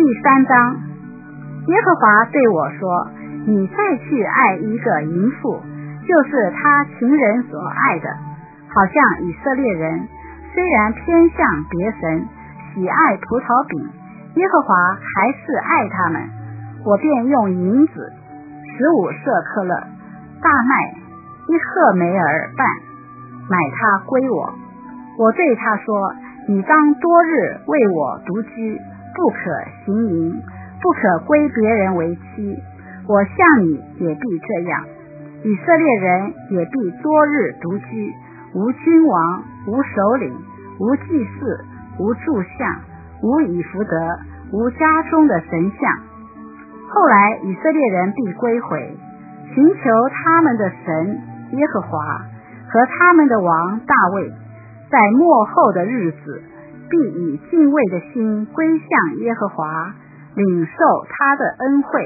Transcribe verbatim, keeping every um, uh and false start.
第三章，耶和华对我说，你再去爱一个淫妇，就是他情人所爱的，好像以色列人虽然偏向别神，喜爱葡萄饼，耶和华还是爱他们，我便用银子十五舍克勒，大麦一赫梅尔半买他归我。我对他说，你当多日为我独居，不可行淫，不可归别人为妻。我向你也必这样。以色列人也必多日独居，无君王，无首领，无祭司，无柱像，无以弗得，无家中的神像。后来以色列人必归回，寻求他们的神耶和华和他们的王大卫，在末后的日子必以敬畏的心归向耶和华，领受他的恩惠。